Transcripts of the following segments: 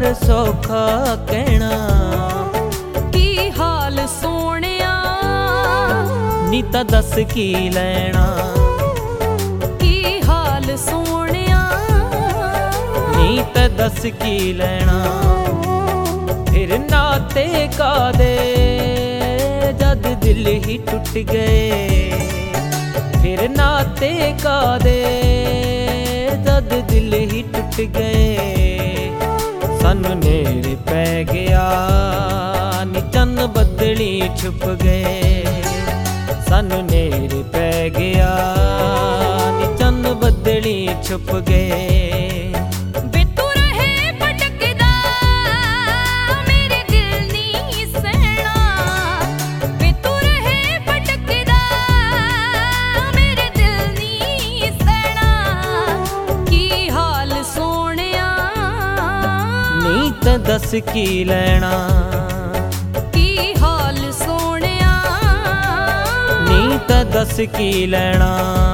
हाल सौखा कहना। की हाल सोहणिया नी तां दस की लैना। की हाल सोहणिया नी तां दस की लैना। फिर नाते कादे जद दिल ही टुट गए। फिर नाते कादे जद दिल ही टुट गए। सानू नेड़े पै गया नी चन्न बदली छुप गए। सानू नेड़े पै गया नी चन्न बदली छुप गए। दस की लैना। की हाल सोहणिया नी तां दस की लैना।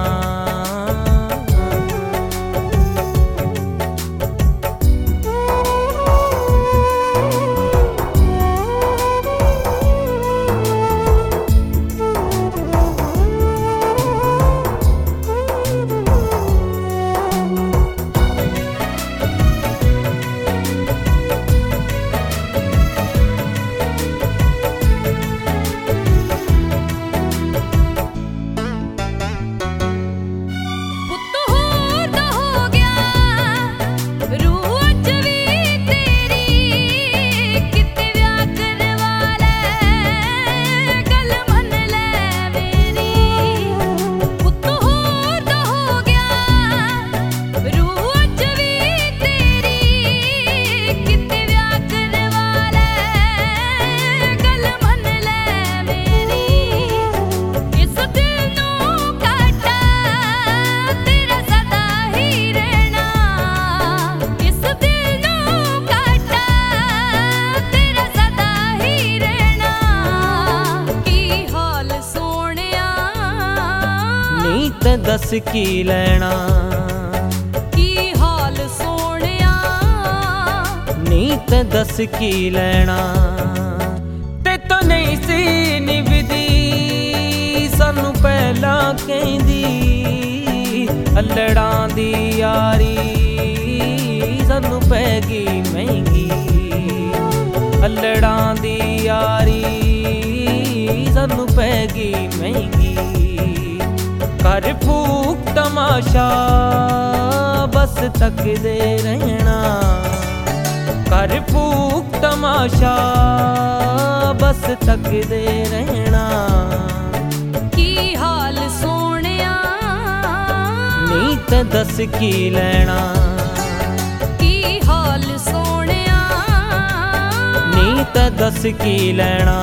दस की लैना। की हाल सोहणिया नी तां दस की लैना। ते तो नहीं सी निभदी सानू पहला कहंदी। अल्लड़ां दी यारी सानू पै गई महंगी। अल्लड़ां दी यारी सानू पै गई महंगी। कर फूक तमाशा बस तकदे रहना। कर फूक तमाशा बस तकदे रहना। की हाल सोहणिया नी तां दस की लैना। की हाल सोहणिया नी तां दस की लैना।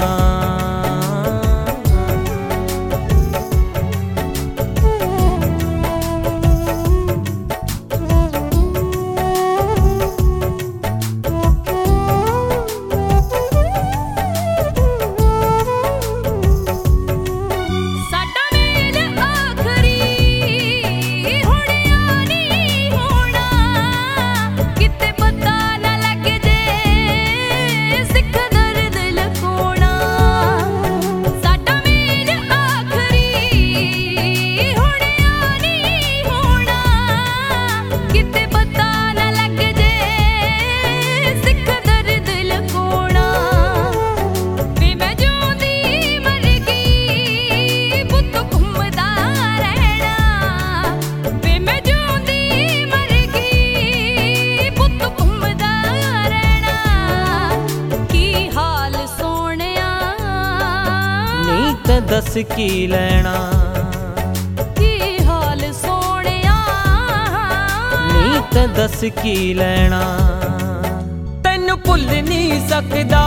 दस की लैना। की हाल सोहणिया नी तां दस की लैना। तैनू भुल नहीं सकदा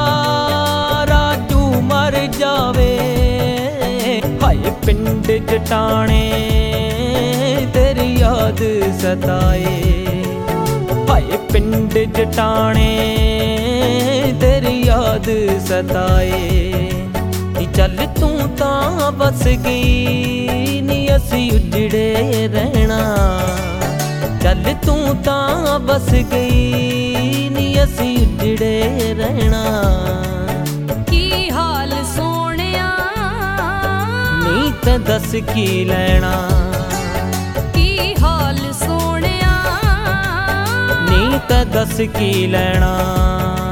राजू मर जावे। हाय पिंड जटाने तेरी याद सताए। हाय पिंड जटाने तेरी याद सताए। चल तू तां बस गई नी असी उजड़े रहना। चल तू तां बस गई नी ਅਸੀਂ ਉਜੜੇ ਰਹਿਣਾ। ਕੀ ਹਾਲ ਸੋਹਣਿਆ ਨੀ ਤਾਂ ਦੱਸ ਕੀ ਲੈਣਾ। ਕੀ ਹਾਲ ਸੋਹਣਿਆ ਨੀ ਤਾਂ ਦੱਸ ਕੀ ਲੈਣਾ।